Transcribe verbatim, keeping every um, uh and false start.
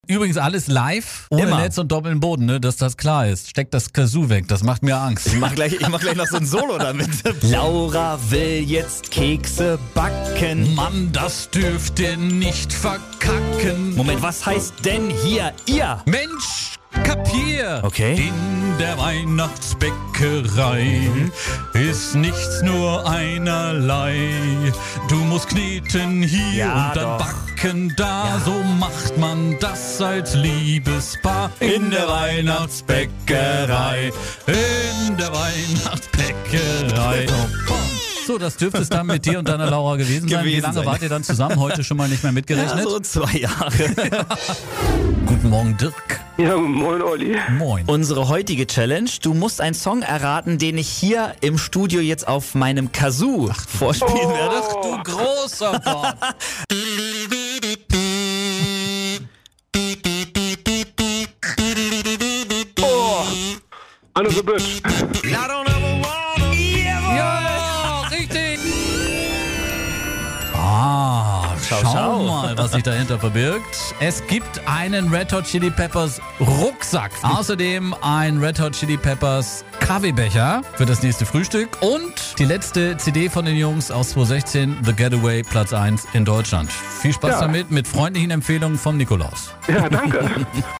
Übrigens alles live, ohne Immer. Netz und doppelten Boden, ne, dass das klar ist. Steckt das Kazoo weg, das macht mir Angst. Ich mach gleich, ich mach gleich noch so ein Solo damit. Laura will jetzt Kekse backen. Mann, das dürfte nicht verkacken. Moment, was heißt denn hier ihr? Mensch, kapier! Okay. In der Weihnachtsbäckerei ist nichts nur einerlei. Du musst kneten hier Ja, und dann doch. backen da. Ja. So macht man das als Liebespaar in der Weihnachtsbäckerei. In der Weihnachtsbäckerei. So, das dürfte es dann mit dir und deiner Laura gewesen sein. Wie Gewesen lange sein. wart ihr dann zusammen? Heute schon mal nicht mehr mitgerechnet? Ja, so zwei Jahre. Guten Morgen, Dirk. Ja, moin Olli. Moin. Unsere heutige Challenge, du musst einen Song erraten, den ich hier im Studio jetzt auf meinem Kazoo vorspielen werde. Ach du großer Gott. Anne the Bitch. Ja, richtig. Ah, schau, Schau, schau. mal, was sich dahinter verbirgt. Es gibt einen Red Hot Chili Peppers Rucksack. Außerdem ein Red Hot Chili Peppers Kaffeebecher für das nächste Frühstück. Und die letzte C D von den Jungs aus zwanzig sechzehn, The Getaway, Platz eins in Deutschland. Viel Spaß Ja. damit, mit freundlichen Empfehlungen vom Nikolaus. Ja, danke.